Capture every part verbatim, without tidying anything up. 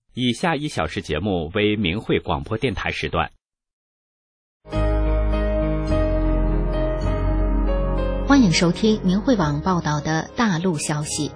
以下一小时节目为明慧广播电台时段。 欢迎收听明慧网报道的大陆消息。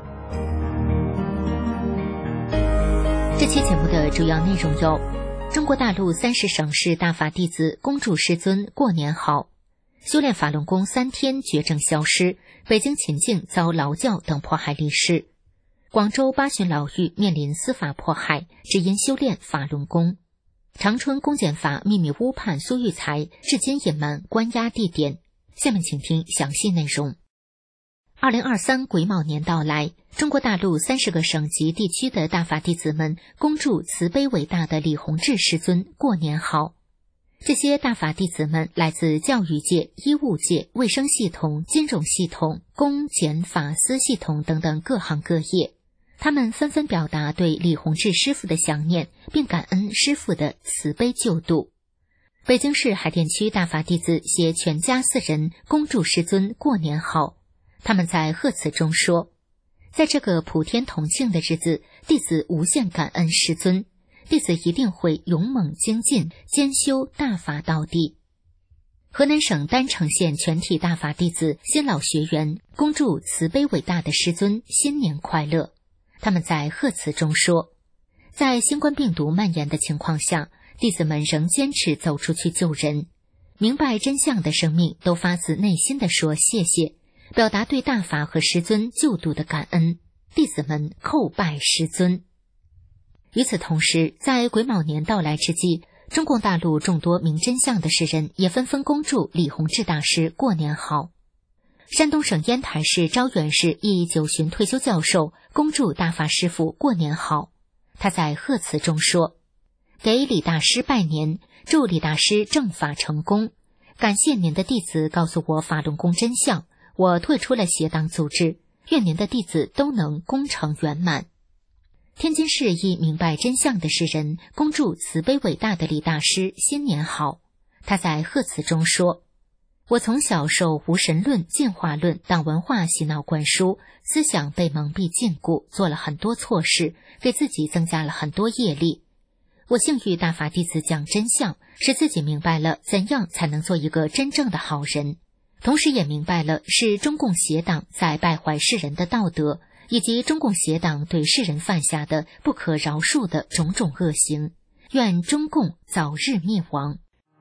这期节目的主要内容有：中国大陆三十省市大法弟子恭祝师尊过年好；修炼法轮功三天绝症消失；北京秦境遭劳教等迫害历史；广州八旬老妪面临司法迫害，只因修炼法轮功；长春公检法秘密诬判苏玉才，至今隐瞒关押地点。下面请听详细内容。二零二三癸卯年到来，中国大陆三十个省级地区的大法弟子们恭祝慈悲伟大的李洪志师尊过年好。这些大法弟子们来自教育界、医务界、卫生系统、金融系统、公检法司系统等等各行各业，他们纷纷表达对李洪志师父的想念，并感恩师父的慈悲救度。北京市海淀区大法弟子携全家四人恭祝师尊过年好。他们在贺词中说，在这个普天同庆的日子，弟子无限感恩师尊，弟子一定会勇猛精进，兼修大法到底。河南省郸城县全体大法弟子、新老学员恭祝慈悲伟大的师尊新年快乐。他们在贺词中说，在新冠病毒蔓延的情况下，弟子们仍坚持走出去救人，明白真相的生命都发自内心地说谢谢，表达对大法和师尊救度的感恩。弟子们叩拜师尊。与此同时，在癸卯年到来之际，中共大陆众多明真相的士人也纷纷恭祝李洪志大师过年好。山东省烟台市招远市一九旬退休教授恭祝大法师父过年好。他在贺词中说，给李大师拜年，祝李大师正法成功，感谢您的弟子告诉我法轮功真相，我退出了邪党组织，愿您的弟子都能功成圆满。天津市一明白真相的士人恭祝慈悲伟大的李大师新年好。他在贺词中说，我从小受无神论、进化论党文化洗脑灌输，思想被蒙蔽禁锢，做了很多错事，给自己增加了很多业力。我幸遇大法弟子讲真相，使自己明白了怎样才能做一个真正的好人，同时也明白了是中共邪党在败坏世人的道德，以及中共邪党对世人犯下的不可饶恕的种种恶行。愿中共早日灭亡。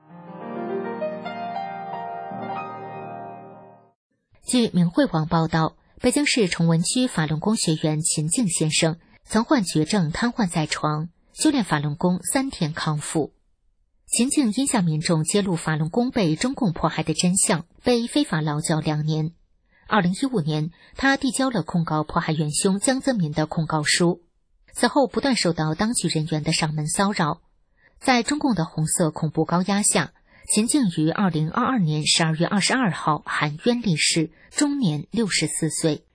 据明慧网报道，北京市崇文区法轮功学员秦静先生曾患绝症瘫痪在床，修炼法轮功三天康复。秦静因向民众揭露法轮功被中共迫害的真相，被非法劳教两年。二零一五年，他递交了控告迫害元凶江泽民的控告书。此后不断受到当局人员的上门骚扰。在中共的红色恐怖高压下，秦静于二零二二年十二月二十二号含冤离世，终年六十四岁。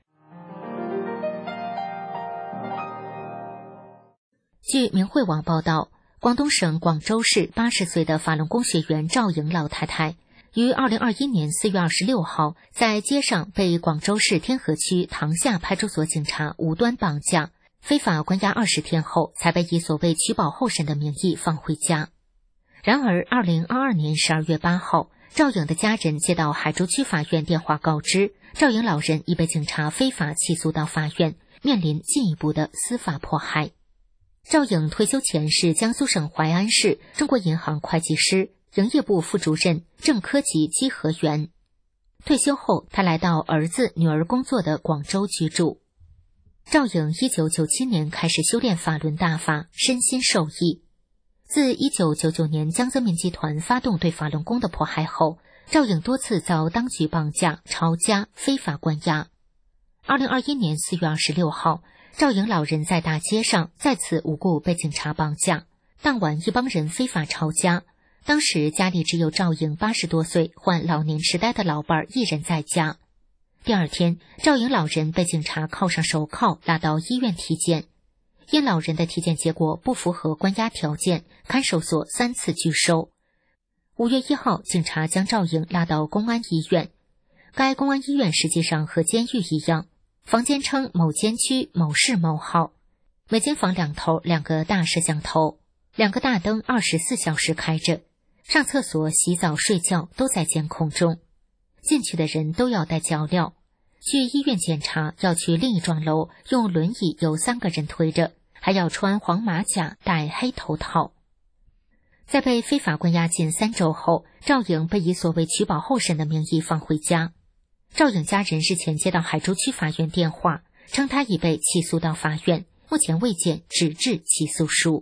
据明慧网报道，广东省广州市八十岁的法轮功学员赵颖老太太于二零二一年四月二十六号在街上被广州市天河区塘下派出所警察无端绑架，非法关押二十天后，才被以所谓取保候审的名义放回家。然而二零二二年十二月八号，赵颖的家人接到海珠区法院电话告知，赵颖老人已被警察非法起诉到法院，面临进一步的司法迫害。赵颖退休前是江苏省淮安市中国银行会计师、营业部副主任、正科级稽核员。退休后，他来到儿子、女儿工作的广州居住。赵颖一九九七年开始修炼法轮大法，身心受益。自一九九九年江泽民集团发动对法轮功的迫害后，赵颖多次遭当局绑架、抄家、非法关押。二零二一年四月二十六号，赵颖老人在大街上再次无故被警察绑架，当晚一帮人非法抄家。当时家里只有赵颖八十多岁患老年痴呆的老伴一人在家。第二天，赵颖老人被警察铐上手铐拉到医院体检，因老人的体检结果不符合关押条件，看守所三次拒收。五月一号，警察将赵颖拉到公安医院。该公安医院实际上和监狱一样，房间称某监区某室某号。 每间房两头两个大摄像头，两个大灯二十四小时开着，上厕所、洗澡、睡觉都在监控中。进去的人都要带脚镣，去医院检查要去另一幢楼，用轮椅有三个人推着，还要穿黄马甲、戴黑头套。在被非法关押近三周后，赵颖被以所谓取保候审的名义放回家。赵颖家人日前接到海珠区法院电话，称他已被起诉到法院，目前未见纸质起诉书。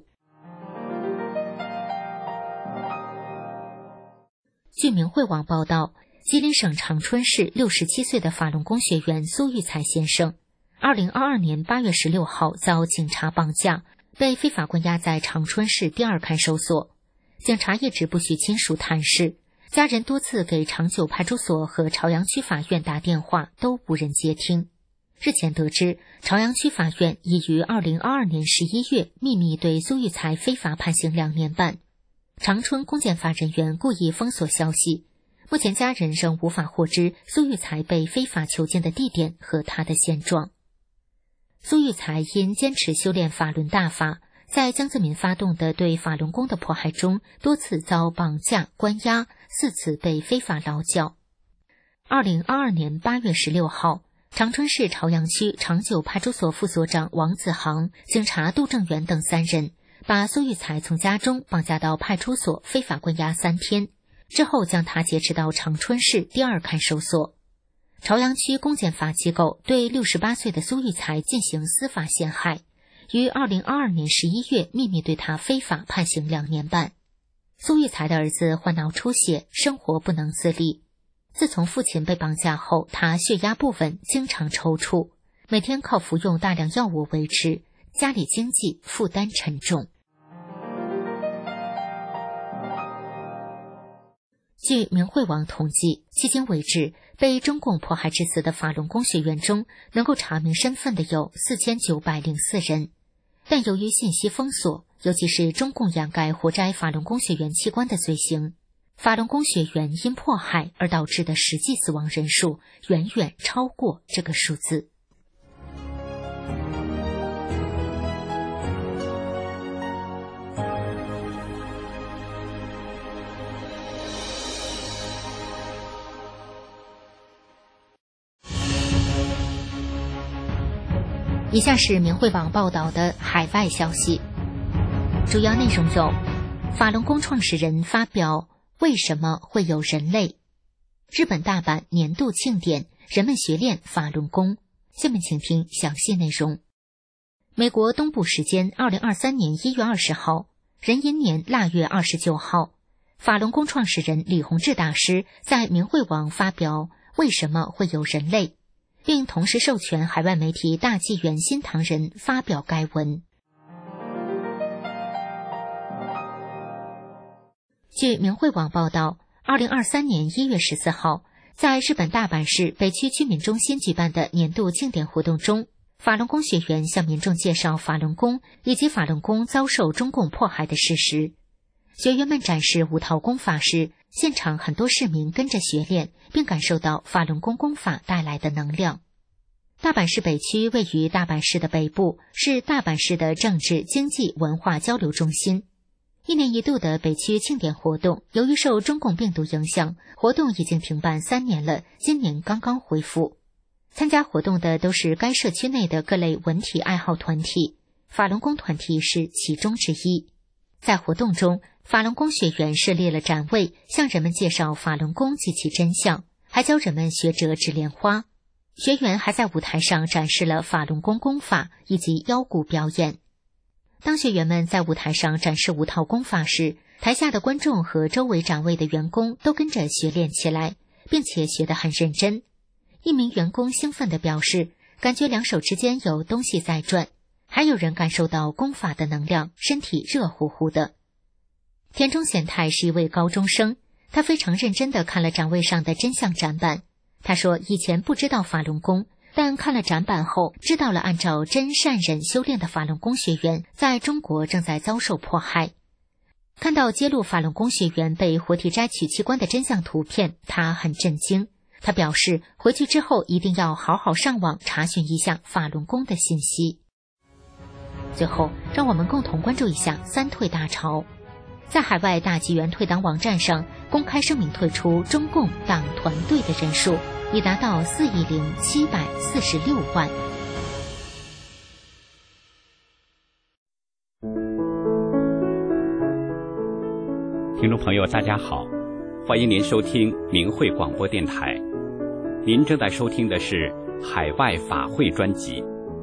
据明慧网报道，吉林省长春市六十七岁的法轮功学员苏玉才先生，二零二二年八月十六号遭警察绑架，被非法关押在长春市第二看守所。警察一直不许亲属探视，家人多次给长久派出所和朝阳区法院打电话，都无人接听。日前得知，朝阳区法院已于二零二二年十一月秘密对苏玉才非法判刑两年半。长春公检法人员故意封锁消息，目前家人仍无法获知苏玉才被非法囚禁的地点和他的现状。苏玉才因坚持修炼法轮大法，在江泽民发动的对法轮功的迫害中，多次遭绑架、关押，四次被非法劳教。二零二二年八月十六号，长春市朝阳区长久派出所副所长王子航、警察杜正元等三人，把苏玉才从家中绑架到派出所非法关押三天，之后将他劫持到长春市第二看守所。朝阳区公检法机构对六十八岁的苏玉才进行司法陷害，于二零二二年十一月秘密对他非法判刑两年半。苏玉才的儿子患脑出血，生活不能自理。自从父亲被绑架后，他血压不稳，经常抽搐，每天靠服用大量药物维持，家里经济负担沉重。据明慧网统计，迄今为止，被中共迫害致死的法轮功学员中，能够查明身份的有四千九百零四人。但由于信息封锁，尤其是中共掩盖活摘法轮功学员器官的罪行，法轮功学员因迫害而导致的实际死亡人数远远超过这个数字。以下是明慧网报道的海外消息，主要内容有：法轮功创始人发表为什么会有人类？日本大阪年度庆典，人们学练法轮功。下面请听详细内容。美国东部时间二零二三年一月二十号，壬寅年腊月二十九号，法轮功创始人李洪志大师在明慧网发表为什么会有人类，并同时授权海外媒体大纪元新唐人发表该文。据明慧网报道，二零二三年一月十四号，在日本大阪市北区居民中心举办的年度庆典活动中，法轮功学员向民众介绍法轮功以及法轮功遭受中共迫害的事实。学员们展示五套功法时，现场很多市民跟着学练，并感受到法轮功功法带来的能量。大阪市北区位于大阪市的北部，是大阪市的政治、经济、文化交流中心。一年一度的北区庆典活动，由于受中共病毒影响，活动已经停办三年了，今年刚刚恢复。参加活动的都是该社区内的各类文体爱好团体，法轮功团体是其中之一。在活动中，法轮功学员设立了展位，向人们介绍法轮功及其真相，还教人们学折纸莲花。学员还在舞台上展示了法轮功功法以及腰鼓表演。当学员们在舞台上展示五套功法时，台下的观众和周围展位的员工都跟着学练起来，并且学得很认真。一名员工兴奋地表示，感觉两手之间有东西在转，还有人感受到功法的能量，身体热乎乎的。田中贤太是一位高中生，他非常认真地看了展位上的真相展板。他说，以前不知道法轮功，但看了展板后，知道了按照真善忍修炼的法轮功学员在中国正在遭受迫害。看到揭露法轮功学员被活体摘取器官的真相图片，他很震惊。他表示，回去之后一定要好好上网查询一下法轮功的信息。 最后，让我们共同关注一下三退大潮。在海外大纪元退党网站上公开声明，退出中共党团队的人数已达到四亿零七百四十六万。 听众朋友，大家好，欢迎您收听明慧广播电台。您正在收听的是海外法会专辑。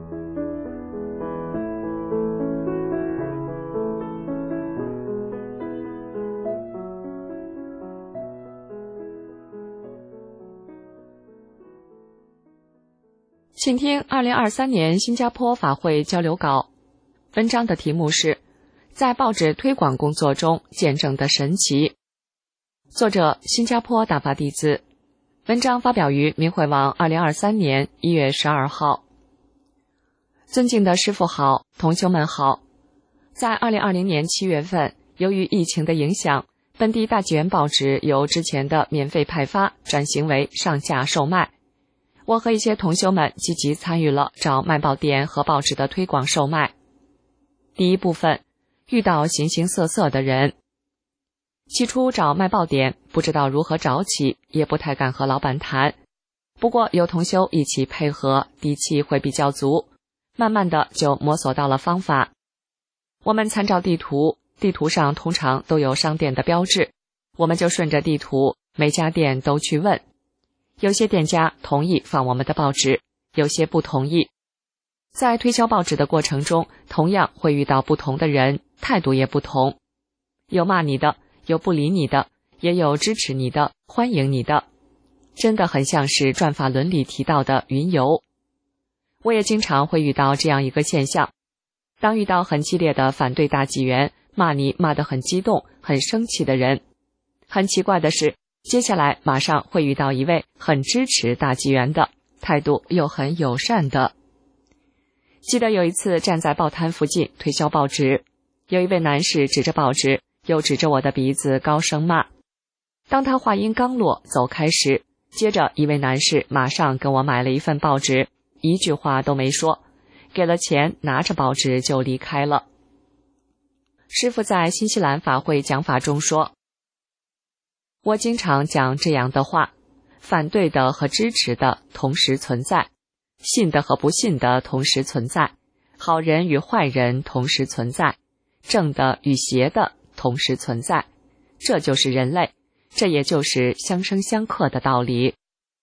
请听二零二三年新加坡法会交流稿，文章的题目是在报纸推广工作中见证的神奇，作者新加坡大法弟子，文章发表于明慧网二零二三年一月十二号。尊敬的师父好，同修们好。在二零二零年七月份，由于疫情的影响，本地大纪元报纸由之前的免费派发转型为上架售卖。我和一些同修们积极参与了找卖报点和报纸的推广售卖。第一部分，遇到形形色色的人。起初找卖报点不知道如何找起，也不太敢和老板谈。不过有同修一起配合，底气会比较足，慢慢的就摸索到了方法。我们参照地图，地图上通常都有商店的标志，我们就顺着地图，每家店都去问。有些店家同意放我们的报纸，有些不同意。在推销报纸的过程中，同样会遇到不同的人，态度也不同。有骂你的，有不理你的，也有支持你的，欢迎你的。真的很像是转法轮里提到的云游。我也经常会遇到这样一个现象，当遇到很激烈的反对大纪元，骂你骂得很激动、很生气的人，很奇怪的是，接下来马上会遇到一位很支持大纪元的，态度又很友善的。记得有一次站在报摊附近推销报纸，有一位男士指着报纸，又指着我的鼻子高声骂。当他话音刚落走开时，接着一位男士马上跟我买了一份报纸，一句话都没说，给了钱，拿着报纸就离开了。师父在新西兰法会讲法中说，我经常讲这样的话，反对的和支持的同时存在，信的和不信的同时存在，好人与坏人同时存在，正的与邪的同时存在，这就是人类，这也就是相生相克的道理。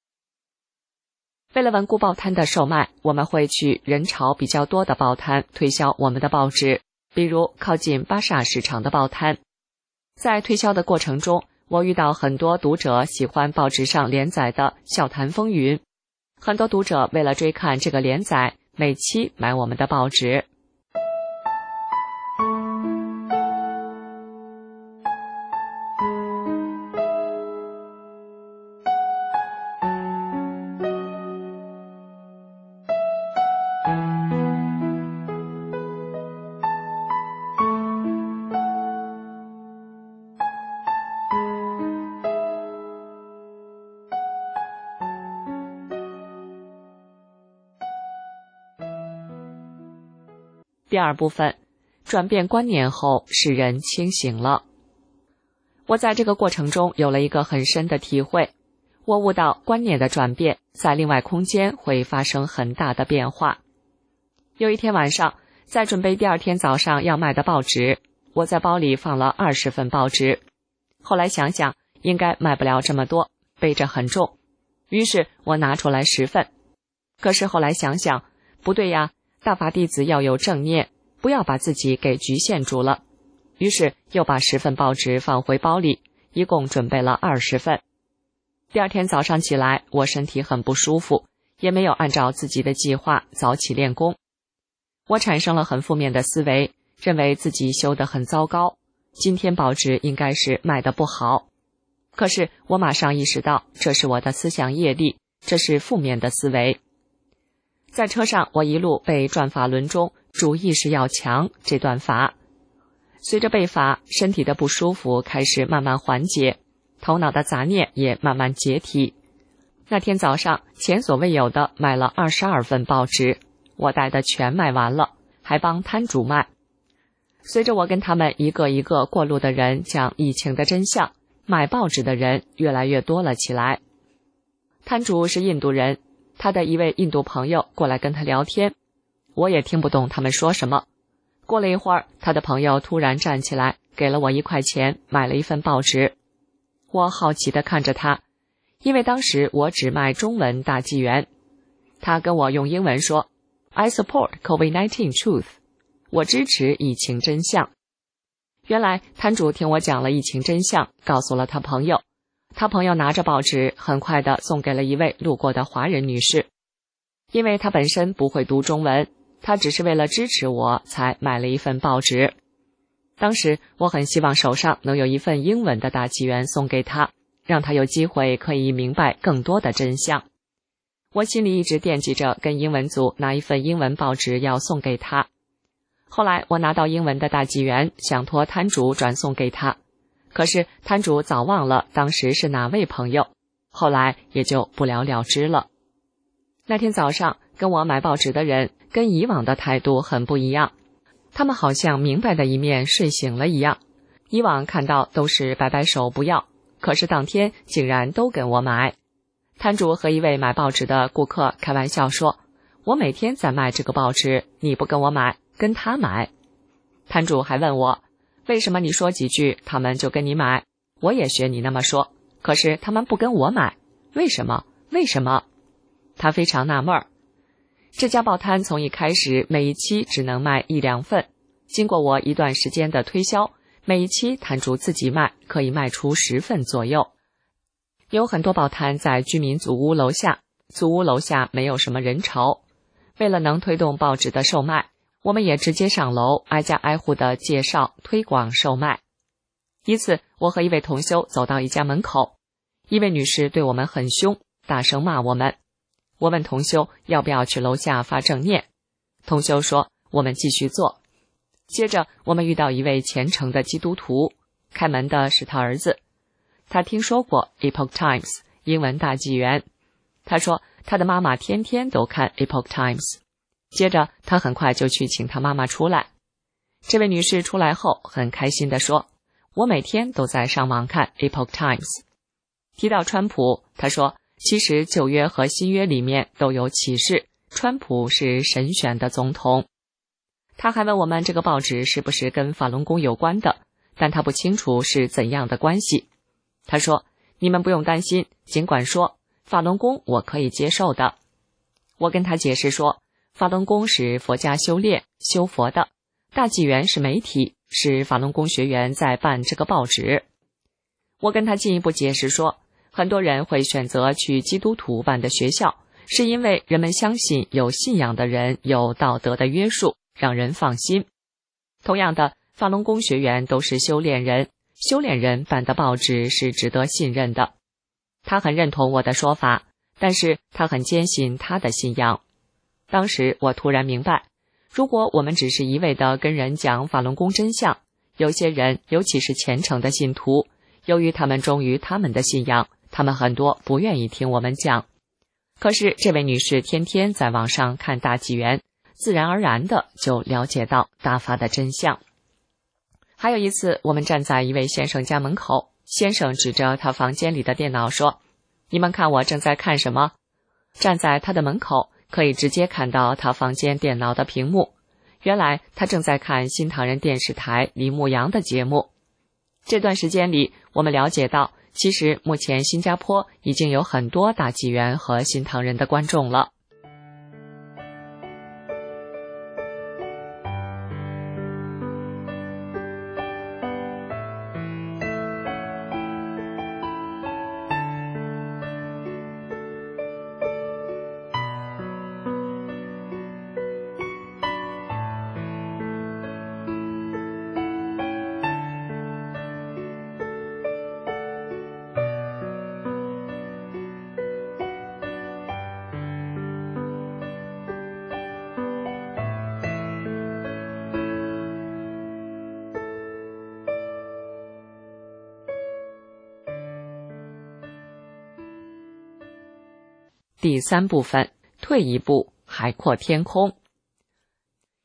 为了稳固报摊的售卖，我们会去人潮比较多的报摊推销我们的报纸，比如靠近巴萨市场的报摊。在推销的过程中，我遇到很多读者喜欢报纸上连载的笑谈风云，很多读者为了追看这个连载，每期买我们的报纸。第二部分，转变观念后，使人清醒了。我在这个过程中有了一个很深的体会，我悟到观念的转变在另外空间会发生很大的变化。有一天晚上，在准备第二天早上要卖的报纸，我在包里放了二十份报纸。后来想想，应该卖不了这么多，背着很重，于是我拿出来十份。可是后来想想，不对呀，大法弟子要有正念，不要把自己给局限住了。于是又把十份报纸放回包里，一共准备了二十份。第二天早上起来，我身体很不舒服，也没有按照自己的计划早起练功。我产生了很负面的思维，认为自己修得很糟糕，今天报纸应该是卖得不好。可是我马上意识到，这是我的思想业力，这是负面的思维。在车上，我一路背转法轮中主意识要强这段法。随着背法，身体的不舒服开始慢慢缓解，头脑的杂念也慢慢解体。那天早上，前所未有的买了二十二份报纸，我带的全卖完了，还还帮摊主卖。随着我跟他们一个一个过路的人讲疫情的真相，买报纸的人越来越多了起来。摊主是印度人，他的一位印度朋友过来跟他聊天，我也听不懂他们说什么。过了一会儿，他的朋友突然站起来，给了我一块钱，买了一份报纸。我好奇地看着他，因为当时我只卖中文大纪元。他跟我用英文说 I support COVID nineteen truth， 我支持疫情真相。原来摊主听我讲了疫情真相，告诉了他朋友，他朋友拿着报纸很快地送给了一位路过的华人女士。因为他本身不会读中文，他只是为了支持我才买了一份报纸。当时我很希望手上能有一份英文的大纪元送给他，让他有机会可以明白更多的真相。我心里一直惦记着跟英文组拿一份英文报纸要送给他。后来我拿到英文的大纪元，想托摊主转送给他，可是摊主早忘了当时是哪位朋友，后来也就不了了之了。那天早上跟我买报纸的人跟以往的态度很不一样，他们好像明白的一面睡醒了一样。以往看到都是摆摆手不要，可是当天竟然都跟我买。摊主和一位买报纸的顾客开玩笑说，我每天在卖这个报纸，你不跟我买，跟他买。摊主还问我，为什么你说几句他们就跟你买？我也学你那么说，可是他们不跟我买，为什么？为什么？他非常纳闷儿。这家报摊从一开始每一期只能卖一两份，经过我一段时间的推销，每一期摊主自己卖可以卖出十份左右。有很多报摊在居民组屋楼下，组屋楼下没有什么人潮。为了能推动报纸的售卖，我们也直接上楼挨家挨户的介绍推广售卖。一次我和一位同修走到一家门口，一位女士对我们很凶，大声骂我们。我问同修要不要去楼下发正念，同修说我们继续做。接着我们遇到一位虔诚的基督徒，开门的是他儿子。他听说过 Epoch Times 英文大纪元，他说他的妈妈天天都看 Epoch Times。接着他很快就去请他妈妈出来。这位女士出来后很开心地说，我每天都在上网看 Epoch Times。提到川普，他说其实旧约和新约里面都有启示，川普是神选的总统。他还问我们这个报纸是不是跟法轮功有关的，但他不清楚是怎样的关系。他说，你们不用担心，尽管说，法轮功我可以接受的。我跟他解释说，法轮功是佛家修炼修佛的，大纪元是媒体，是法轮功学员在办这个报纸。我跟他进一步解释说，很多人会选择去基督徒办的学校，是因为人们相信有信仰的人有道德的约束，让人放心。同样的，法轮功学员都是修炼人，修炼人办的报纸是值得信任的。他很认同我的说法，但是他很坚信他的信仰。当时我突然明白，如果我们只是一味地跟人讲法轮功真相，有些人，尤其是虔诚的信徒，由于他们忠于他们的信仰，他们很多不愿意听我们讲。可是这位女士天天在网上看大纪元，自然而然的就了解到大法的真相。还有一次，我们站在一位先生家门口，先生指着他房间里的电脑说，你们看我正在看什么？站在他的门口，可以直接看到他房间电脑的屏幕。原来他正在看新唐人电视台李牧阳的节目。这段时间里，我们了解到，其实目前新加坡已经有很多大纪元和新唐人的观众了。第三部分，退一步，海阔天空。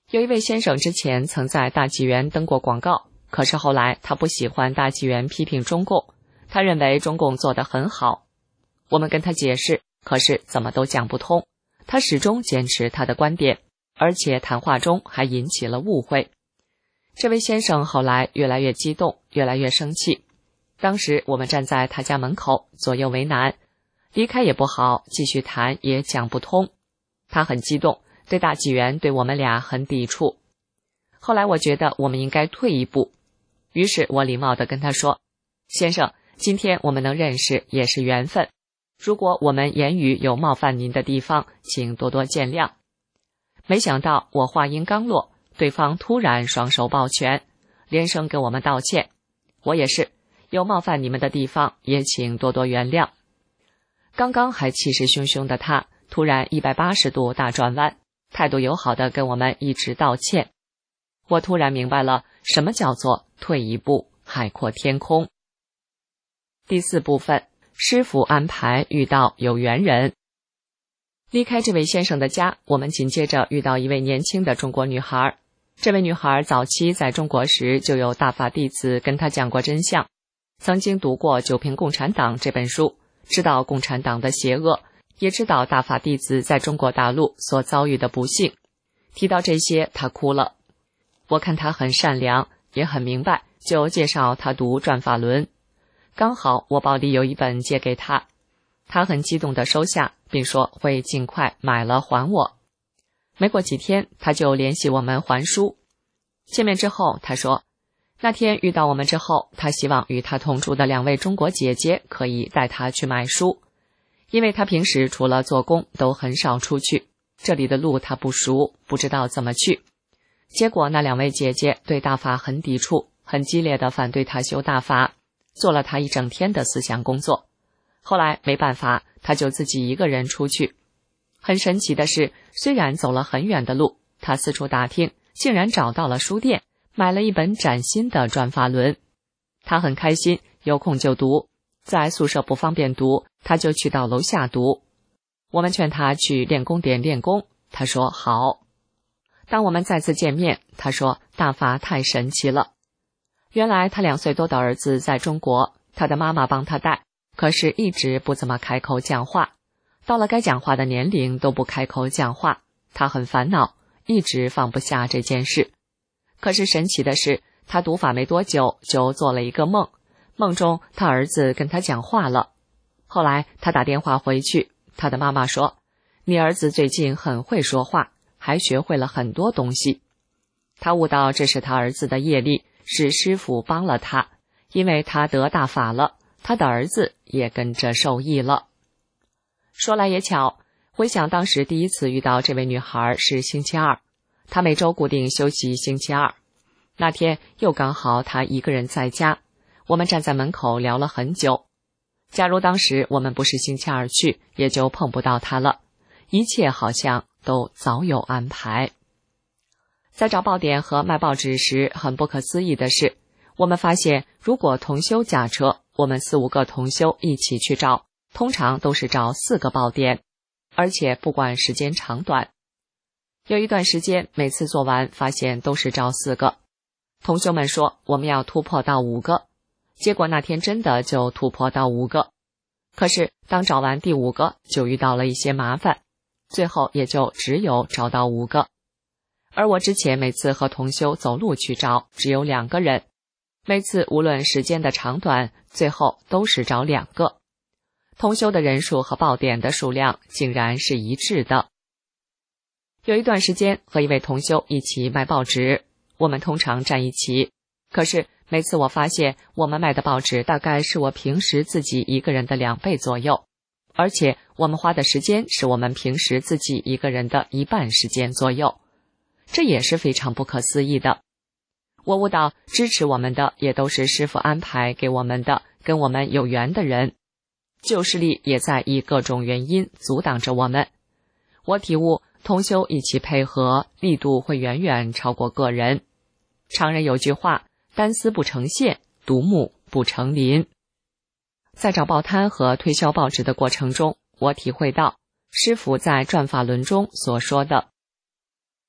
有一位先生之前曾在大纪元登过广告，可是后来他不喜欢大纪元批评中共，他认为中共做得很好。我们跟他解释，可是怎么都讲不通，他始终坚持他的观点，而且谈话中还引起了误会。这位先生后来越来越激动，越来越生气。当时我们站在他家门口，左右为难，离开也不好，继续谈也讲不通。他很激动，对大纪元对我们俩很抵触。后来我觉得我们应该退一步，于是我礼貌地跟他说，先生，今天我们能认识也是缘分，如果我们言语有冒犯您的地方，请多多见谅。没想到我话音刚落，对方突然双手抱拳，连声给我们道歉。我也是，有冒犯你们的地方，也请多多原谅。刚刚还气势汹汹的他，突然一百八十度大转弯，态度友好的跟我们一直道歉。我突然明白了什么叫做退一步海阔天空。第四部分，师父安排遇到有缘人。离开这位先生的家，我们紧接着遇到一位年轻的中国女孩。这位女孩早期在中国时就有大法弟子跟她讲过真相，曾经读过《九评共产党》这本书，知道共产党的邪恶，也知道大法弟子在中国大陆所遭遇的不幸。提到这些，她哭了。我看她很善良，也很明白，就介绍她读《转法轮》。刚好我包里有一本借给她，她很激动地收下，并说会尽快买了还我。没过几天，她就联系我们还书。见面之后，她说那天遇到我们之后，她希望与她同住的两位中国姐姐可以带她去买书，因为她平时除了做工都很少出去，这里的路她不熟，不知道怎么去。结果那两位姐姐对大法很抵触，很激烈地反对她修大法，做了她一整天的思想工作。后来没办法，她就自己一个人出去。很神奇的是，虽然走了很远的路，她四处打听，竟然找到了书店，买了一本崭新的《转法轮》。她很开心，有空就读，在宿舍不方便读，她就去到楼下读。我们劝她去练功点练功，她说好。当我们再次见面，她说大法太神奇了。原来她两岁多的儿子在中国，她的妈妈帮她带，可是一直不怎么开口讲话，到了该讲话的年龄都不开口讲话，她很烦恼，一直放不下这件事。可是神奇的是，她读法没多久就做了一个梦，梦中她儿子跟她讲话了。后来她打电话回去，她的妈妈说，你儿子最近很会说话，还学会了很多东西。她悟到这是他儿子的业力，是师父帮了他，因为他得大法了，他的儿子也跟着受益了。说来也巧，回想当时第一次遇到这位女孩是星期二，她每周固定休息星期二。那天又刚好她一个人在家，我们站在门口聊了很久。假如当时我们不是星期二去，也就碰不到她了，一切好像都早有安排。在找报点和卖报纸时，很不可思议的是，我们发现如果同修驾车，我们四五个同修一起去找，通常都是找四个报点，而且不管时间长短。有一段时间，每次做完发现都是找四个。同修们说我们要突破到五个，结果那天真的就突破到五个。可是当找完第五个，就遇到了一些麻烦，最后也就只有找到五个。而我之前每次和同修走路去找，只有两个人，每次无论时间的长短，最后都是找两个。同修的人数和报点的数量竟然是一致的。有一段时间和一位同修一起卖报纸，我们通常站一起，可是每次我发现我们卖的报纸大概是我平时自己一个人的两倍左右，而且我们花的时间是我们平时自己一个人的一半时间左右，这也是非常不可思议的。我悟到支持我们的也都是师父安排给我们的，跟我们有缘的人，旧势力也在以各种原因阻挡着我们。我体悟同修一起配合，力度会远远超过个人。常人有句话，单丝不成线，独木不成林。在找报摊和推销报纸的过程中，我体会到师父在转法轮中所说的，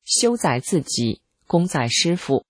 修在自己，功在师傅。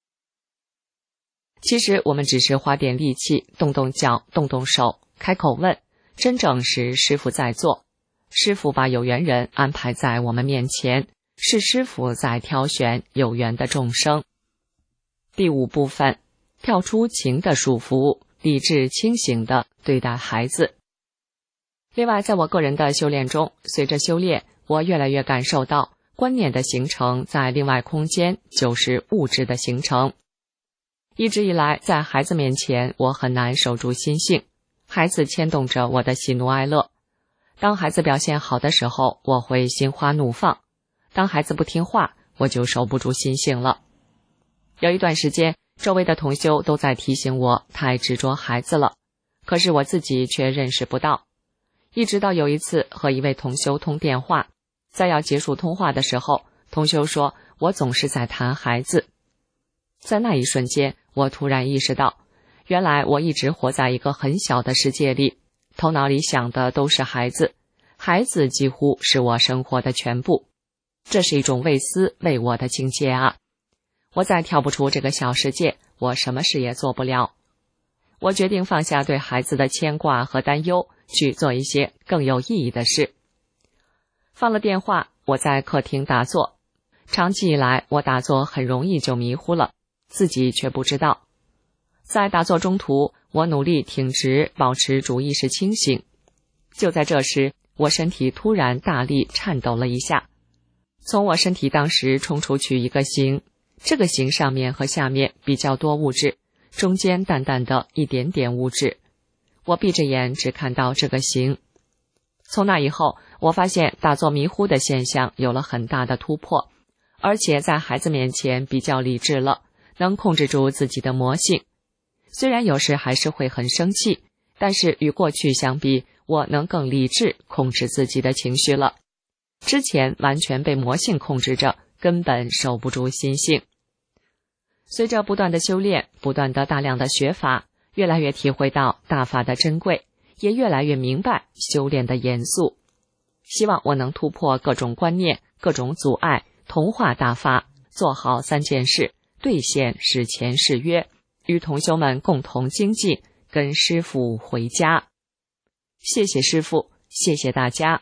其实我们只是花点力气，动动脚，动动手，开口问，真正是师傅在做。师傅把有缘人安排在我们面前，是师傅在挑选有缘的众生。第五部分，跳出情的束缚，理智清醒地对待孩子。另外，在我个人的修炼中，随着修炼，我越来越感受到观念的形成在另外空间就是物质的形成。一直以来，在孩子面前，我很难守住心性，孩子牵动着我的喜怒哀乐。当孩子表现好的时候，我会心花怒放；当孩子不听话，我就守不住心性了。有一段时间，周围的同修都在提醒我太执着孩子了，可是我自己却认识不到。一直到有一次和一位同修通电话，在要结束通话的时候，同修说我总是在谈孩子。在那一瞬间，我突然意识到，原来我一直活在一个很小的世界里，头脑里想的都是孩子，孩子几乎是我生活的全部。这是一种为私为我的境界啊！我再跳不出这个小世界，我什么事也做不了。我决定放下对孩子的牵挂和担忧，去做一些更有意义的事。放了电话，我在客厅打坐。长期以来，我打坐很容易就迷糊了，自己却不知道。在打坐中途，我努力挺直，保持主意识清醒。就在这时，我身体突然大力颤抖了一下，从我身体当时冲出去一个形，这个形上面和下面比较多物质，中间淡淡的一点点物质。我闭着眼只看到这个形。从那以后，我发现打坐迷糊的现象有了很大的突破，而且在孩子面前比较理智了，能控制住自己的魔性。虽然有时还是会很生气，但是与过去相比，我能更理智控制自己的情绪了。之前完全被魔性控制着，根本守不住心性。随着不断的修炼，不断的大量的学法，越来越体会到大法的珍贵，也越来越明白修炼的严肃。希望我能突破各种观念，各种阻碍，同化大法，做好三件事，兑现史前誓约，与同修们共同精进，跟师父回家。谢谢师父，谢谢大家。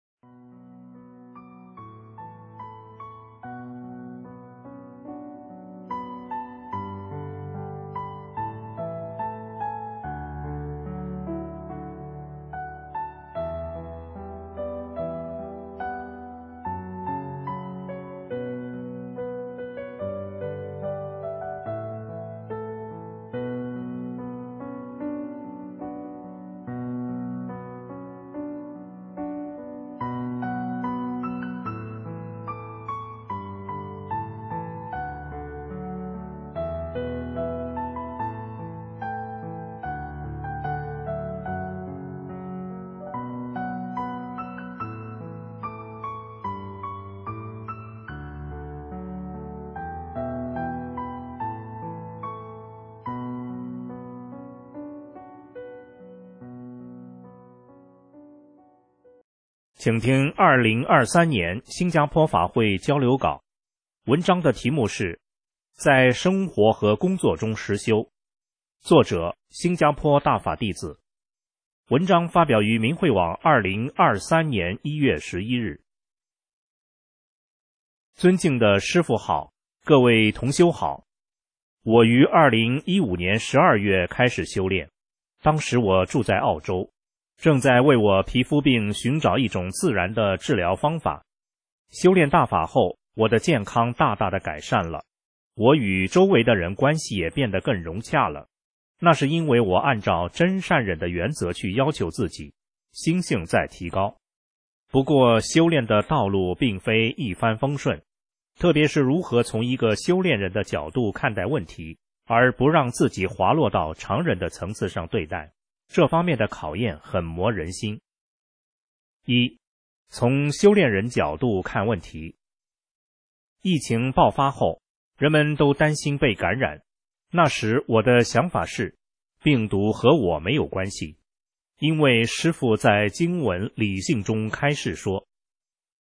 请听二零二三年新加坡法会交流稿，文章的题目是在生活和工作中实修，作者新加坡大法弟子。文章发表于明慧网二零二三年一月十一日。尊敬的师父好，各位同修好。我于二零一五年十二月开始修炼，当时我住在澳洲，正在为我皮肤病寻找一种自然的治疗方法。修炼大法后，我的健康大大的改善了，我与周围的人关系也变得更融洽了。那是因为我按照真善忍的原则去要求自己，心性在提高。不过修炼的道路并非一帆风顺，特别是如何从一个修炼人的角度看待问题，而不让自己滑落到常人的层次上对待，这方面的考验很磨人心。一，从修炼人角度看问题。疫情爆发后，人们都担心被感染。那时我的想法是，病毒和我没有关系，因为师父在经文理性中开示说，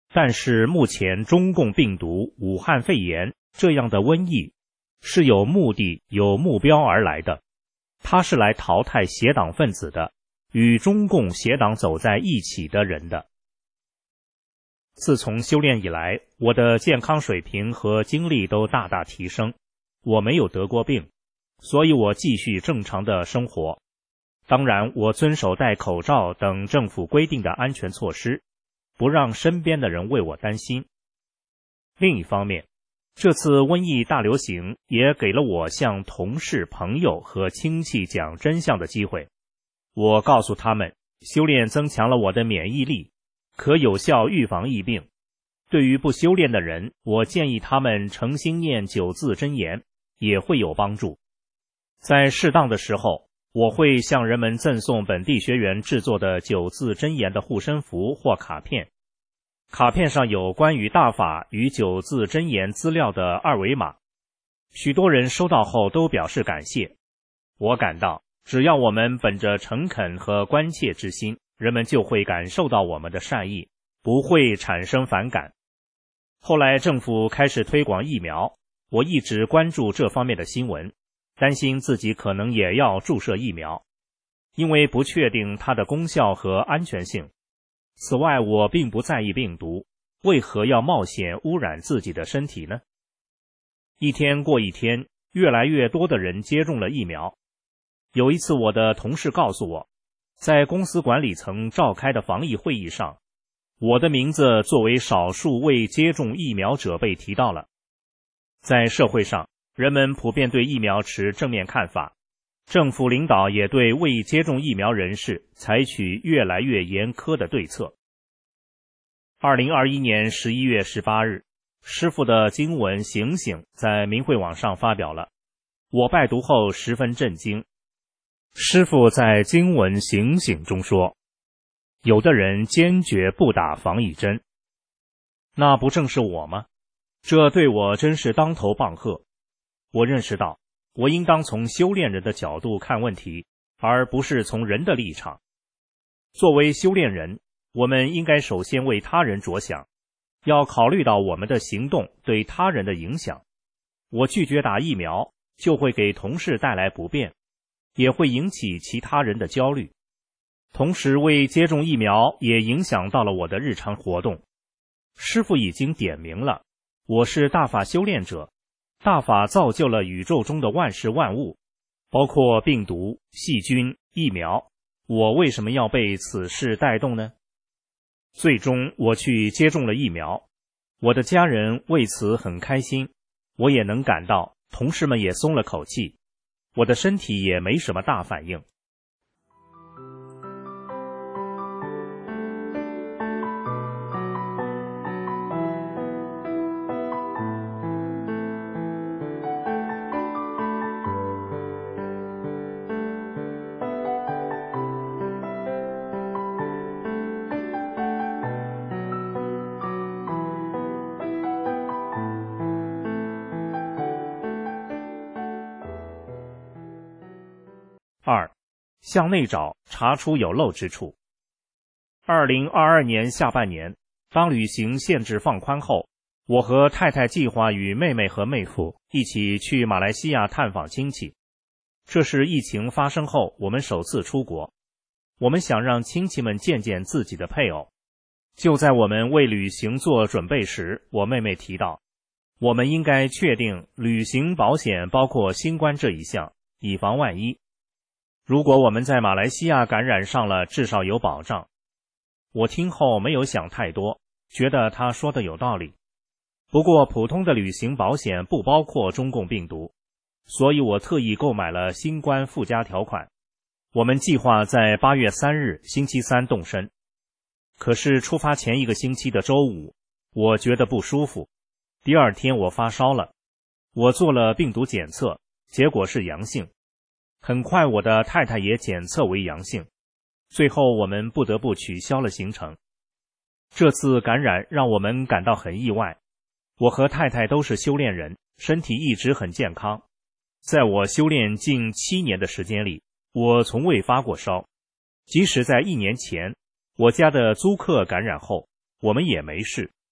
但是目前中共病毒、武汉肺炎这样的瘟疫是有目的、有目标而来的，它是来淘汰邪党分子的，与中共邪党走在一起的人的。自从修炼以来，我的健康水平和精力都大大提升，我没有得过病，所以我继续正常的生活。当然，我遵守戴口罩等政府规定的安全措施，不让身边的人为我担心。另一方面，这次瘟疫大流行也给了我向同事、朋友和亲戚讲真相的机会。我告诉他们，修炼增强了我的免疫力，可有效预防疫病。对于不修炼的人，我建议他们诚心念九字真言，也会有帮助。在适当的时候，我会向人们赠送本地学员制作的九字真言的护身符或卡片，卡片上有关于大法与九字真言资料的二维码。许多人收到后都表示感谢。我感到，只要我们本着诚恳和关切之心，人们就会感受到我们的善意，不会产生反感。后来政府开始推广疫苗，我一直关注这方面的新闻，担心自己可能也要注射疫苗，因为不确定它的功效和安全性。此外，我并不在意病毒，为何要冒险污染自己的身体呢？一天过一天，越来越多的人接种了疫苗。有一次，我的同事告诉我，在公司管理层召开的防疫会议上，我的名字作为少数未接种疫苗者被提到了。在社会上，人们普遍对疫苗持正面看法，政府领导也对未接种疫苗人士采取越来越严苛的对策。二零二一年十一月十八日，师父的经文《醒醒》在明慧网上发表了，我拜读后十分震惊。师父在经文《醒醒》中说，有的人坚决不打防疫针，那不正是我吗？这对我真是当头棒喝。我认识到，我应当从修炼人的角度看问题，而不是从人的立场。作为修炼人，我们应该首先为他人着想，要考虑到我们的行动对他人的影响。我拒绝打疫苗，就会给同事带来不便，也会引起其他人的焦虑。同时，未接种疫苗也影响到了我的日常活动。师父已经点明了，我是大法修炼者，大法造就了宇宙中的万事万物，包括病毒、细菌、疫苗，我为什么要被此事带动呢？最终我去接种了疫苗，我的家人为此很开心，我也能感到同事们也松了口气，我的身体也没什么大反应。二，向内找，查出有漏之处。二零二二年下半年，当旅行限制放宽后，我和太太计划与妹妹和妹夫一起去马来西亚探访亲戚。这是疫情发生后我们首次出国，我们想让亲戚们见见自己的配偶。就在我们为旅行做准备时，我妹妹提到，我们应该确定旅行保险包括新冠这一项，以防万一。如果我们在马来西亚感染上了，至少有保障。我听后没有想太多，觉得他说的有道理。不过普通的旅行保险不包括中共病毒，所以我特意购买了新冠附加条款。我们计划在八月三日星期三动身。可是出发前一个星期的周五，我觉得不舒服。第二天我发烧了，我做了病毒检测，结果是阳性。很快我的太太也检测为阳性，最后我们不得不取消了行程。这次感染让我们感到很意外。我和太太都是修炼人，身体一直很健康。在我修炼近七年的时间里，我从未发过烧。即使在一年前，我家的租客感染后，我们也没事。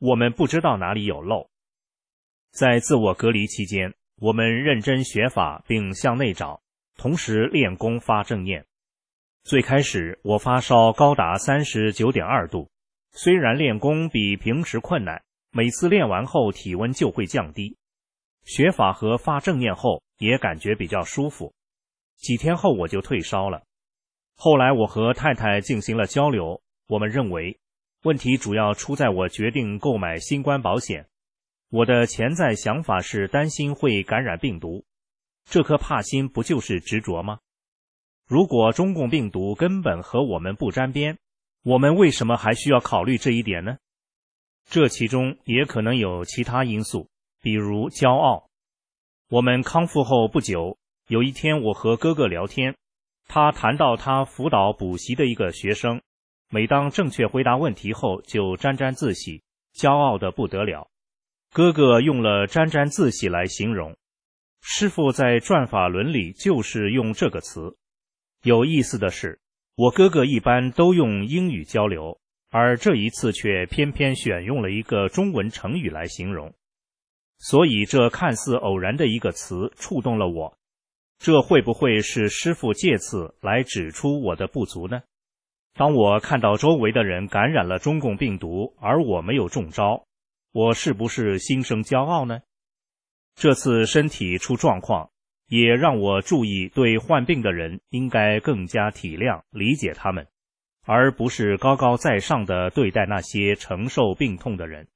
我们不知道哪里有漏。在自我隔离期间，我们认真学法并向内找，同时练功发正念。最开始我发烧高达 三十九点二度，虽然练功比平时困难，每次练完后体温就会降低。学法和发正念后也感觉比较舒服，几天后我就退烧了。后来我和太太进行了交流，我们认为问题主要出在我决定购买新冠保险。我的潜在想法是担心会感染病毒，这颗怕心不就是执着吗？如果中共病毒根本和我们不沾边，我们为什么还需要考虑这一点呢？这其中也可能有其他因素，比如骄傲。我们康复后不久，有一天我和哥哥聊天，他谈到他辅导补习的一个学生，每当正确回答问题后就沾沾自喜，骄傲得不得了。哥哥用了沾沾自喜来形容，师父在转法轮里就是用这个词。有意思的是，我哥哥一般都用英语交流，而这一次却偏偏选用了一个中文成语来形容。所以这看似偶然的一个词触动了我，这会不会是师父借此来指出我的不足呢？当我看到周围的人感染了中共病毒，而我没有中招，我是不是心生骄傲呢？这次身体出状况，也让我注意对患病的人应该更加体谅理解他们，而不是高高在上地对待那些承受病痛的人。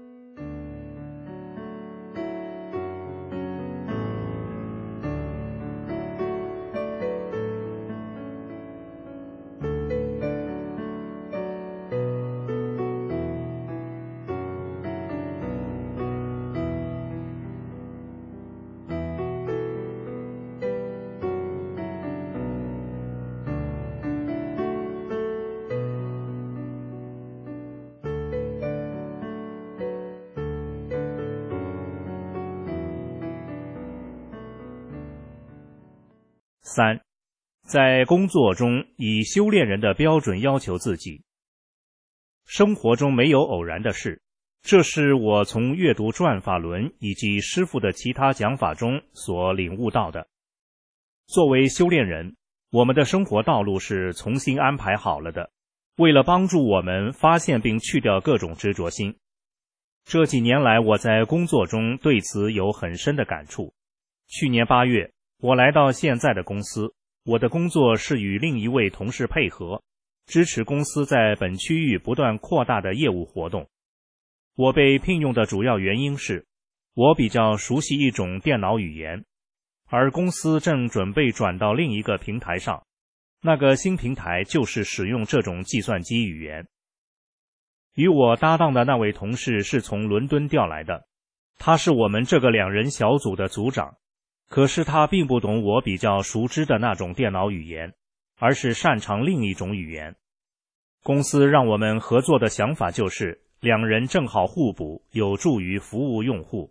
三，在工作中以修炼人的标准要求自己。生活中没有偶然的事，这是我从阅读转法轮以及师父的其他讲法中所领悟到的。作为修炼人，我们的生活道路是重新安排好了的，为了帮助我们发现并去掉各种执着心。这几年来，我在工作中对此有很深的感触。去年八月，我来到现在的公司，我的工作是与另一位同事配合，支持公司在本区域不断扩大的业务活动。我被聘用的主要原因是，我比较熟悉一种电脑语言，而公司正准备转到另一个平台上，那个新平台就是使用这种计算机语言。与我搭档的那位同事是从伦敦调来的，他是我们这个两人小组的组长。可是他并不懂我比较熟知的那种电脑语言，而是擅长另一种语言。公司让我们合作的想法就是两人正好互补，有助于服务用户。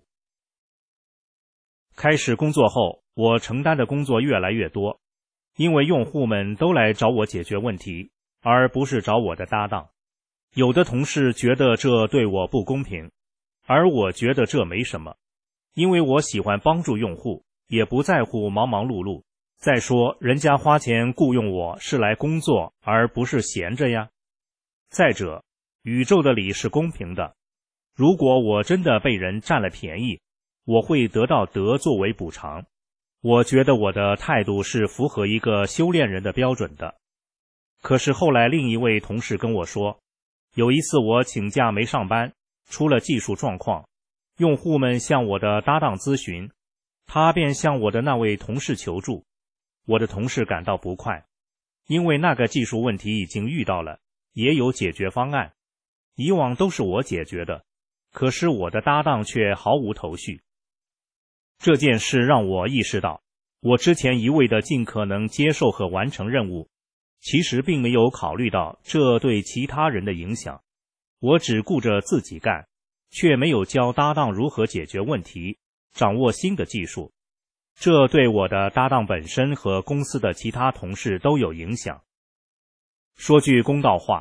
开始工作后，我承担的工作越来越多，因为用户们都来找我解决问题，而不是找我的搭档。有的同事觉得这对我不公平，而我觉得这没什么，因为我喜欢帮助用户，也不在乎忙忙碌碌。再说，人家花钱雇佣我是来工作，而不是闲着呀。再者，宇宙的理是公平的，如果我真的被人占了便宜，我会得到德作为补偿。我觉得我的态度是符合一个修炼人的标准的。可是后来另一位同事跟我说，有一次我请假没上班，出了技术状况，用户们向我的搭档咨询，他便向我的那位同事求助。我的同事感到不快，因为那个技术问题已经遇到了，也有解决方案，以往都是我解决的，可是我的搭档却毫无头绪。这件事让我意识到，我之前一味的尽可能接受和完成任务，其实并没有考虑到这对其他人的影响。我只顾着自己干，却没有教搭档如何解决问题，掌握新的技术。这对我的搭档本身和公司的其他同事都有影响。说句公道话，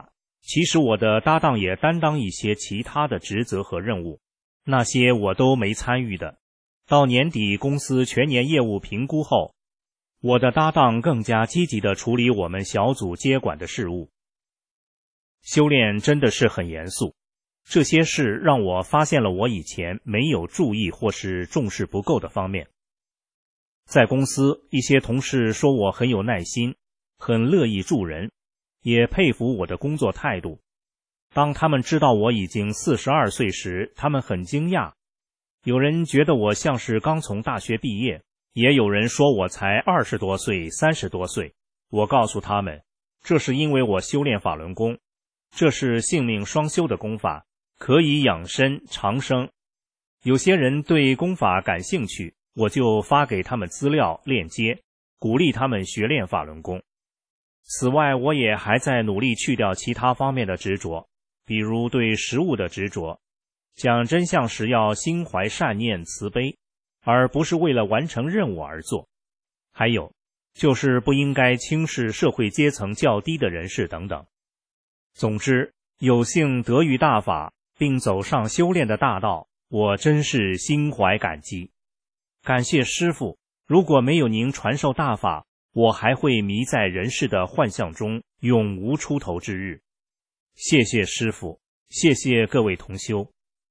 其实我的搭档也担当一些其他的职责和任务，那些我都没参与的。到年底公司全年业务评估后，我的搭档更加积极地处理我们小组接管的事务。修炼真的是很严肃，这些事让我发现了我以前没有注意或是重视不够的方面。在公司，一些同事说我很有耐心，很乐意助人，也佩服我的工作态度。当他们知道我已经四十二岁时，他们很惊讶。有人觉得我像是刚从大学毕业，也有人说我才二十多岁、三十多岁。我告诉他们，这是因为我修炼法轮功，这是性命双修的功法，可以养身长生。有些人对功法感兴趣，我就发给他们资料链接，鼓励他们学练法轮功。此外，我也还在努力去掉其他方面的执着，比如对食物的执着。讲真相时要心怀善念慈悲，而不是为了完成任务而做。还有，就是不应该轻视社会阶层较低的人士等等。总之，有幸得遇大法，并走上修炼的大道，我真是心怀感激。感谢师父，如果没有您传授大法，我还会迷在人世的幻象中，永无出头之日。谢谢师父，谢谢各位同修。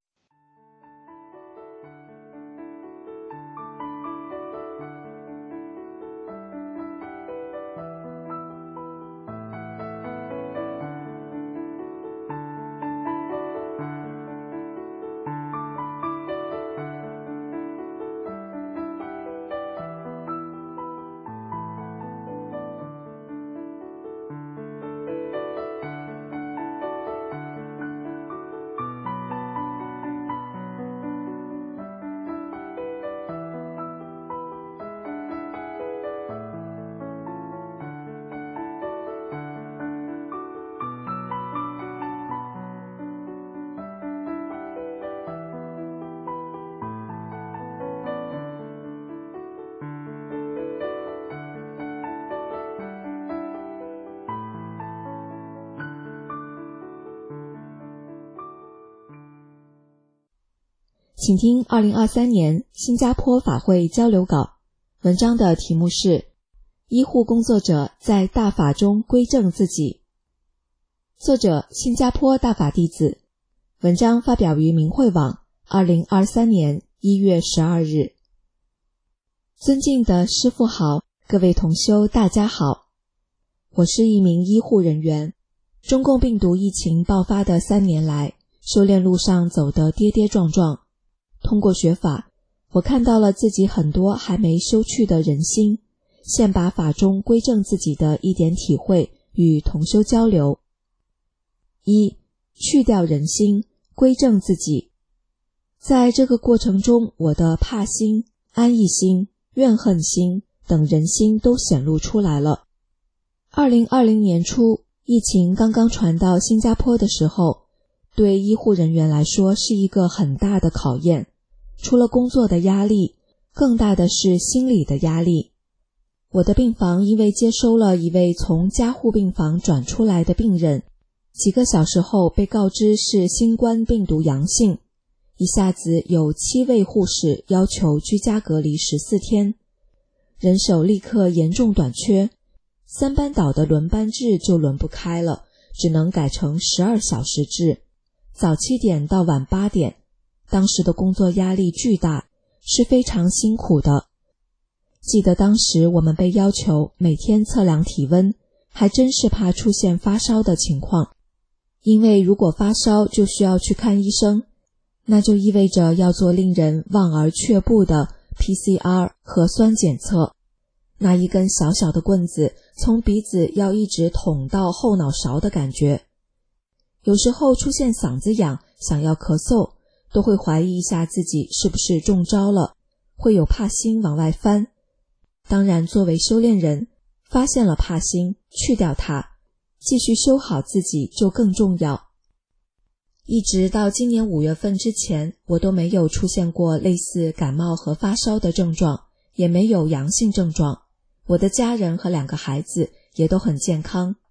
请听二零二三年新加坡法会交流稿，文章的题目是医护工作者在大法中归正自己。作者新加坡大法弟子，文章发表于明慧网二零二三年一月十二日。尊敬的师父好，各位同修大家好。我是一名医护人员，中共病毒疫情爆发的三年来，修炼路上走得跌跌撞撞。通过学法，我看到了自己很多还没修去的人心，现把法中归正自己的一点体会与同修交流。一、去掉人心，归正自己。在这个过程中，我的怕心、安逸心、怨恨心等人心都显露出来了。二零二零年初，疫情刚刚传到新加坡的时候，对医护人员来说是一个很大的考验。除了工作的压力，更大的是心理的压力。我的病房因为接收了一位从加护病房转出来的病人，几个小时后被告知是新冠病毒阳性，一下子有七位护士要求居家隔离十四天，人手立刻严重短缺，三班倒的轮班制就轮不开了，只能改成十二小时制，早七点到晚八点。当时的工作压力巨大，是非常辛苦的。记得当时我们被要求每天测量体温，还真是怕出现发烧的情况。因为如果发烧就需要去看医生，那就意味着要做令人望而却步的 P C R 核酸检测。那一根小小的棍子从鼻子要一直捅到后脑勺的感觉。有时候出现嗓子痒，想要咳嗽，都会怀疑一下自己是不是中招了，会有怕心往外翻。当然，作为修炼人，发现了怕心，去掉它，继续修好自己就更重要。一直到今年五月份之前，我都没有出现过类似感冒和发烧的症状，也没有阳性症状。我的家人和两个孩子也都很健康。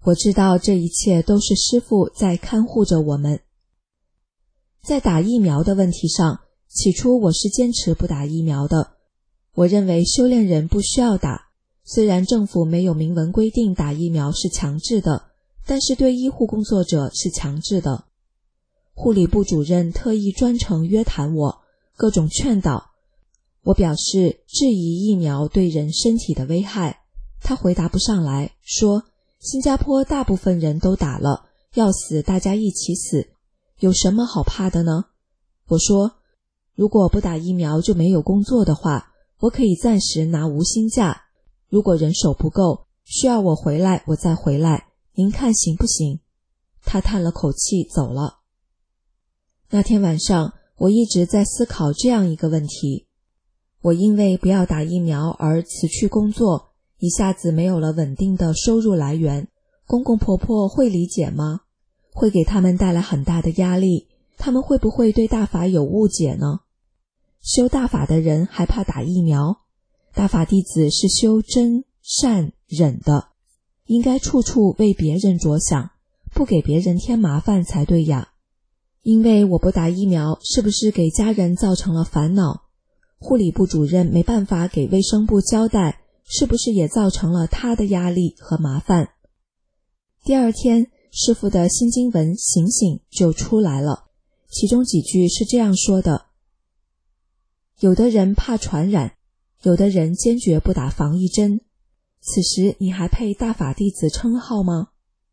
我知道这一切都是师父在看护着我们。在打疫苗的问题上，起初我是坚持不打疫苗的。我认为修炼人不需要打，虽然政府没有明文规定打疫苗是强制的，但是对医护工作者是强制的。护理部主任特意专程约谈我，各种劝导。我表示质疑疫苗对人身体的危害，他回答不上来，说新加坡大部分人都打了，要死大家一起死，有什么好怕的呢？我说，如果不打疫苗就没有工作的话，我可以暂时拿无薪假，如果人手不够，需要我回来我再回来，您看行不行？他叹了口气走了。那天晚上我一直在思考这样一个问题，我因为不要打疫苗而辞去工作，一下子没有了稳定的收入来源，公公婆婆会理解吗？会给他们带来很大的压力，他们会不会对大法有误解呢？修大法的人还怕打疫苗？大法弟子是修真善忍的，应该处处为别人着想，不给别人添麻烦才对呀。因为我不打疫苗，是不是给家人造成了烦恼？护理部主任没办法给卫生部交代，是不是也造成了他的压力和麻烦？第二天，师父的心经文醒醒就出来了，其中几句是这样说的：有的人怕传染，有的人坚决不打防疫针，此时你还配大法弟子称号吗？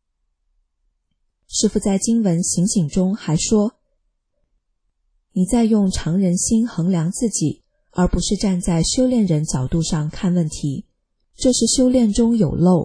师父在经文醒醒中还说，你在用常人心衡量自己，而不是站在修炼人角度上看问题，这是修炼中有漏。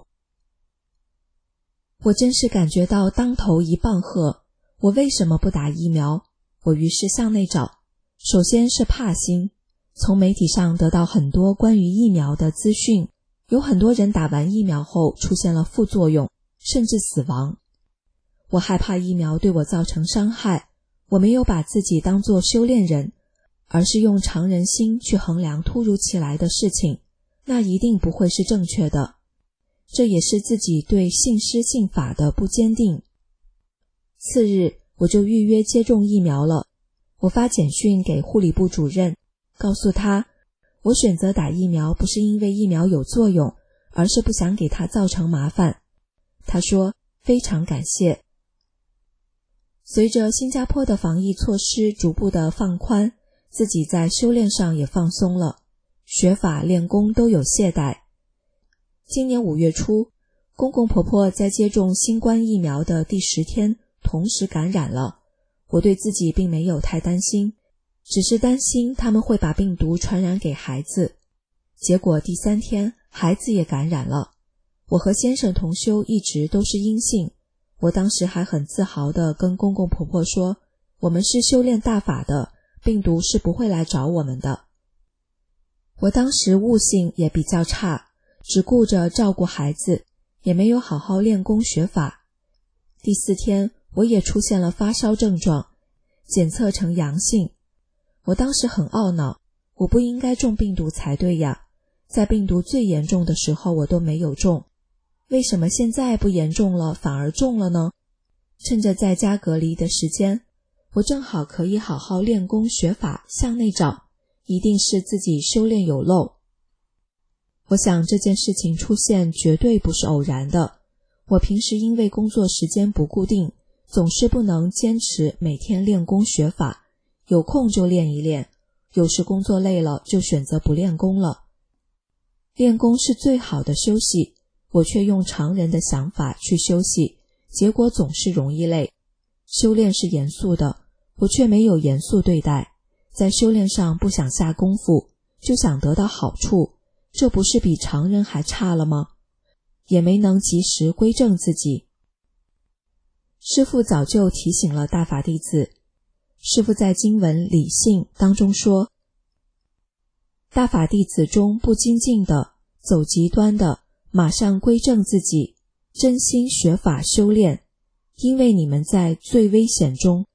我真是感觉到当头一棒喝，我为什么不打疫苗？我于是向内找，首先是怕心，从媒体上得到很多关于疫苗的资讯，有很多人打完疫苗后出现了副作用，甚至死亡。我害怕疫苗对我造成伤害，我没有把自己当作修炼人，而是用常人心去衡量突如其来的事情，那一定不会是正确的。这也是自己对信师信法的不坚定。次日，我就预约接种疫苗了。我发简讯给护理部主任，告诉他，我选择打疫苗不是因为疫苗有作用，而是不想给他造成麻烦。他说，非常感谢。随着新加坡的防疫措施逐步的放宽，自己在修炼上也放松了，学法练功都有懈怠。今年五月初，公公婆婆在接种新冠疫苗的第十天同时感染了，我对自己并没有太担心，只是担心他们会把病毒传染给孩子。结果第三天孩子也感染了，我和先生同修一直都是阴性。我当时还很自豪地跟公公婆婆说，我们是修炼大法的，病毒是不会来找我们的。我当时悟性也比较差，只顾着照顾孩子，也没有好好练功学法。第四天我也出现了发烧症状，检测成阳性。我当时很懊恼，我不应该中病毒才对呀，在病毒最严重的时候我都没有中，为什么现在不严重了反而中了呢？趁着在家隔离的时间，我正好可以好好练功学法，向内找，一定是自己修炼有漏。我想这件事情出现绝对不是偶然的，我平时因为工作时间不固定，总是不能坚持每天练功学法，有空就练一练，有时工作累了就选择不练功了。练功是最好的休息，我却用常人的想法去休息，结果总是容易累。修炼是严肃的，我却没有严肃对待，在修炼上不想下功夫，就想得到好处，这不是比常人还差了吗？也没能及时归正自己。师父早就提醒了大法弟子，师父在经文理性当中说，大法弟子中不精进的，走极端的，马上归正自己，真心学法修炼，因为你们在最危险中。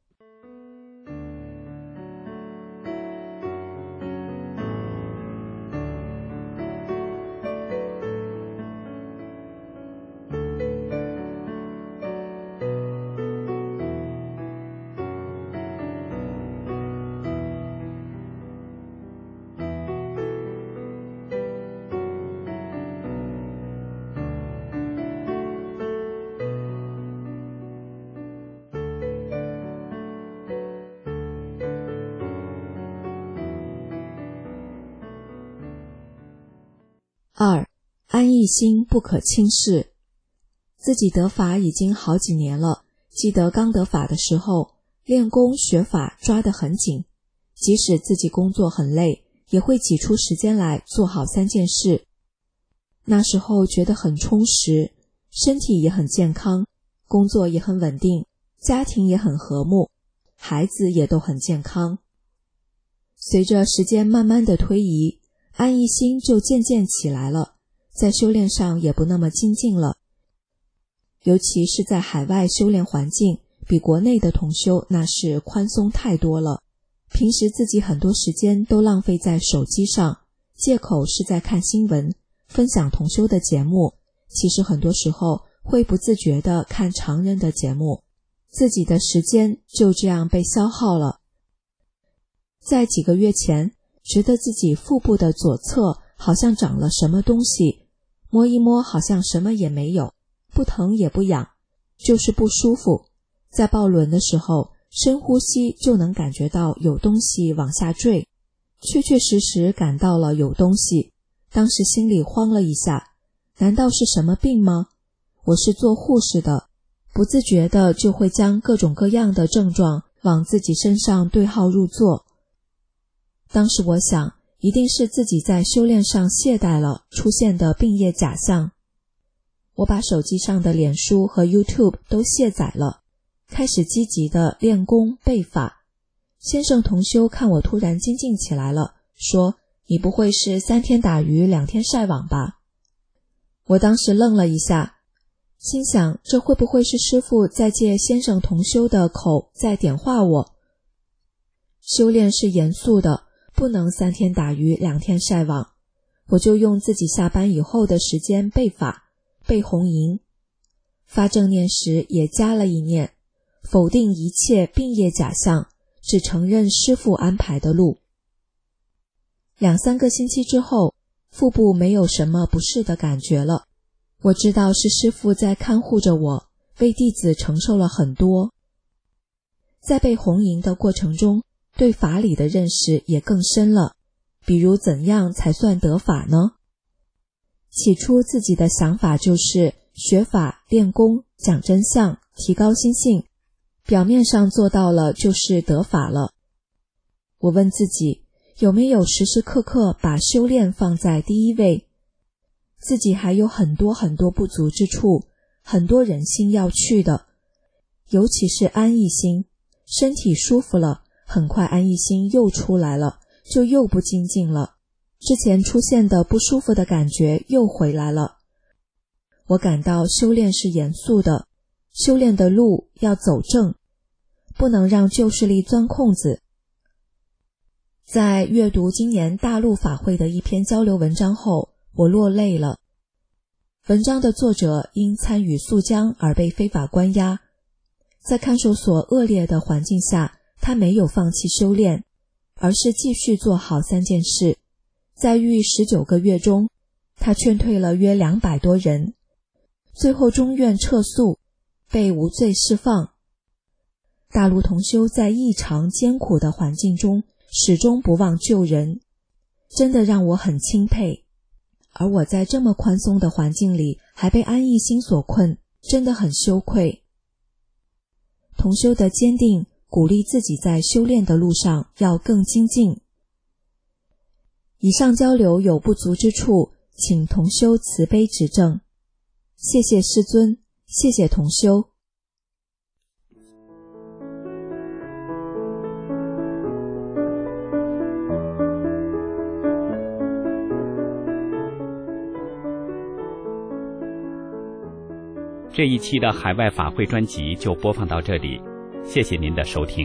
二、安逸心不可轻视。自己得法已经好几年了，记得刚得法的时候，练功学法抓得很紧，即使自己工作很累，也会挤出时间来做好三件事。那时候觉得很充实，身体也很健康，工作也很稳定，家庭也很和睦，孩子也都很健康。随着时间慢慢的推移，安逸心就渐渐起来了，在修炼上也不那么精进了。尤其是在海外修炼环境比国内的同修那是宽松太多了，平时自己很多时间都浪费在手机上，借口是在看新闻，分享同修的节目，其实很多时候会不自觉地看常人的节目，自己的时间就这样被消耗了。在几个月前，觉得自己腹部的左侧好像长了什么东西，摸一摸好像什么也没有，不疼也不痒，就是不舒服。在抱卵的时候，深呼吸就能感觉到有东西往下坠，确确实实感到了有东西。当时心里慌了一下，难道是什么病吗？我是做护士的，不自觉的就会将各种各样的症状往自己身上对号入座。当时我想，一定是自己在修炼上懈怠了出现的病业假象。我把手机上的脸书和 YouTube 都卸载了，开始积极的练功背法。先生同修看我突然精进起来了，说：“你不会是三天打鱼两天晒网吧？”我当时愣了一下，心想这会不会是师父在借先生同修的口在点化我？修炼是严肃的，不能三天打鱼两天晒网。我就用自己下班以后的时间背法，背红银，发正念时也加了一念，否定一切病业假象，只承认师父安排的路。两三个星期之后，腹部没有什么不适的感觉了。我知道是师父在看护着我，为弟子承受了很多。在背红银的过程中，对法理的认识也更深了，比如怎样才算得法呢？起初自己的想法就是学法、练功、讲真相、提高心性，表面上做到了就是得法了。我问自己，有没有时时刻刻把修炼放在第一位？自己还有很多很多不足之处，很多人心要去的，尤其是安逸心。身体舒服了，很快安逸心又出来了，就又不精进了，之前出现的不舒服的感觉又回来了。我感到修炼是严肃的，修炼的路要走正，不能让旧势力钻空子。在阅读今年大陆法会的一篇交流文章后，我落泪了。文章的作者因参与肃江而被非法关押，在看守所恶劣的环境下，他没有放弃修炼，而是继续做好三件事。在狱十九个月中，他劝退了约两百多人，最后中院撤诉，被无罪释放。大陆同修在异常艰苦的环境中始终不忘救人，真的让我很钦佩。而我在这么宽松的环境里还被安逸心所困，真的很羞愧。同修的坚定鼓励自己在修炼的路上要更精进。以上交流有不足之处，请同修慈悲指正。谢谢师尊，谢谢同修。 这一期的海外法会专辑就播放到这里，谢谢您的收听。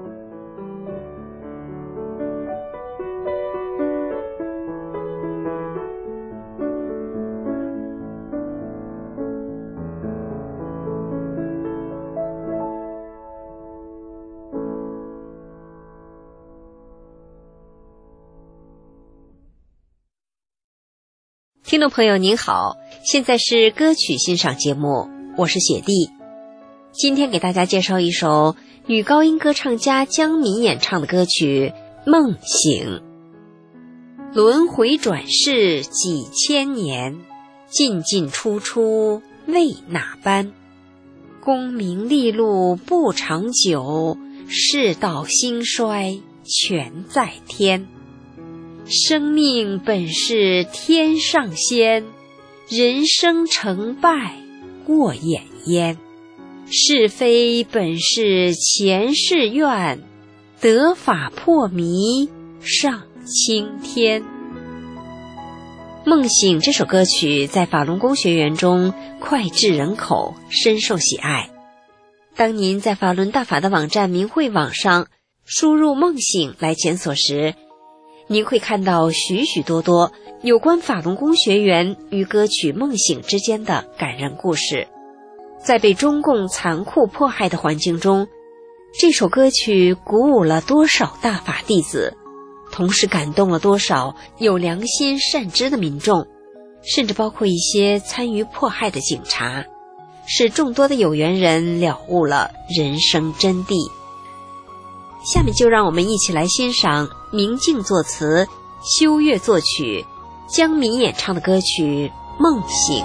听众朋友您好，现在是歌曲欣赏节目，我是雪莉。今天给大家介绍一首女高音歌唱家江敏演唱的歌曲《梦醒》。 轮回转世几千年，进进出出为哪般？功名利禄不长久，世道兴衰全在天。生命本是天上仙，人生成败过眼烟。是非本是前世愿，得法破迷上青天。梦醒这首歌曲在法轮功学员中脍炙人口，深受喜爱。当您在法轮大法的网站明慧网上输入梦醒来检索时，您会看到许许多多有关法轮功学员与歌曲梦醒之间的感人故事。在被中共残酷迫害的环境中，这首歌曲鼓舞了多少大法弟子，同时感动了多少有良心善知的民众，甚至包括一些参与迫害的警察，使众多的有缘人了悟了人生真谛。下面就让我们一起来欣赏明镜作词、修月作曲、江民演唱的歌曲《梦醒》。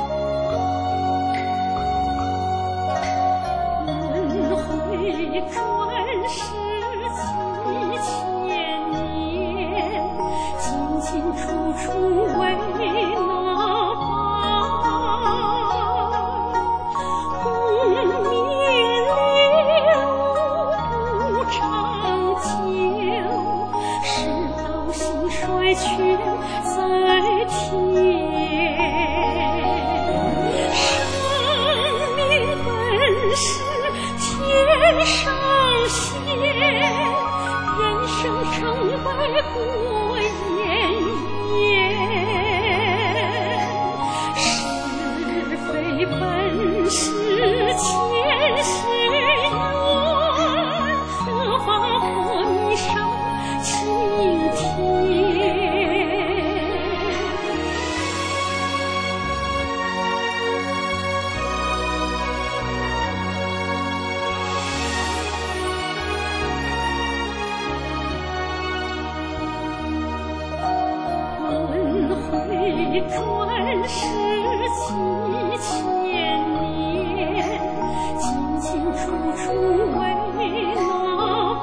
转世几千年，进进出出为哪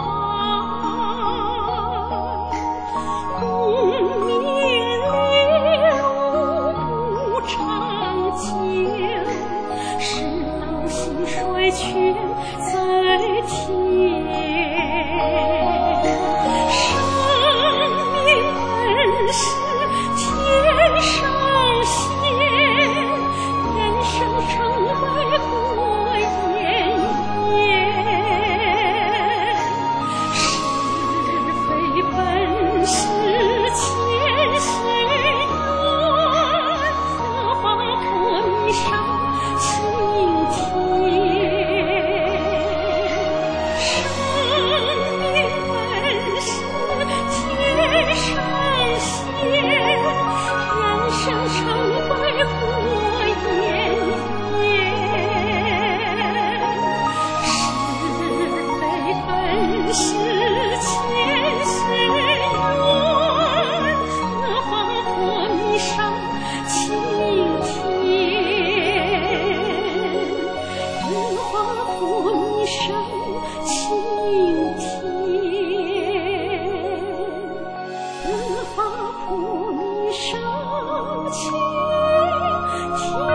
般？功名利禄不长久，世道兴衰全在天。生命本是天上仙，人生成败过眼烟。是非本是前世缘，得法破迷上青天。生命本是天上仙，人生成败过眼烟。是非本是前世缘，得法破迷上青天。得法破迷上青天，得法破迷上青天。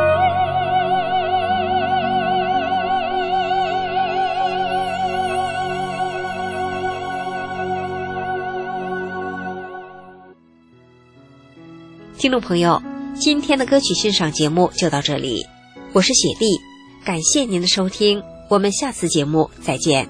听众朋友，今天的歌曲欣赏节目就到这里，我是雪莉，感谢您的收听，我们下次节目再见。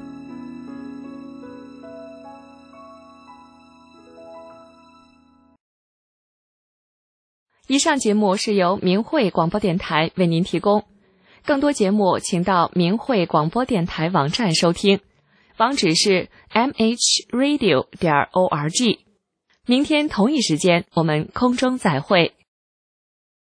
以上节目是由明慧广播电台为您提供，更多节目请到明慧广播电台网站收听，网址是 m h radio 点 org。明天同一时间我们空中再会。